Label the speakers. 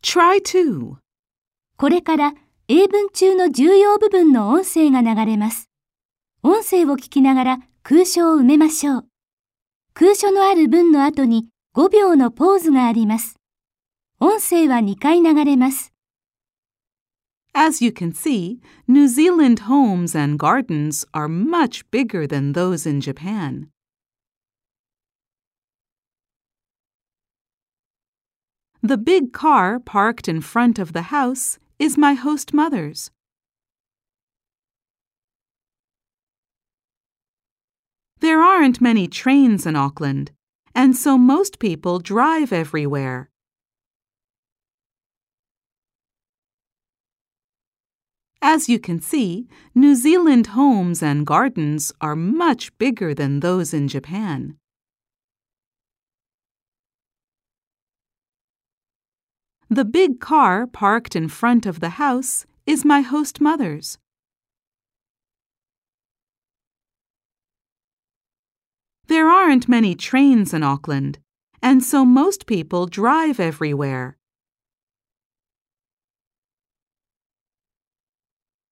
Speaker 1: Try to.
Speaker 2: これから英文中の重要部分の音声が流れます。音声を聞きながら空所を埋めましょう。空所のある文の後に5秒のポーズがあります。音声は2回流れます。
Speaker 1: As you can see, New Zealand homes and gardens are much bigger than those in Japan. The big car parked in front of the house is my host mother's. There aren't many trains in Auckland, and so most people drive everywhere. As you can see, New Zealand homes and gardens are much bigger than those in Japan. The big car parked in front of the house is my host mother's. There aren't many trains in Auckland, and so most people drive everywhere.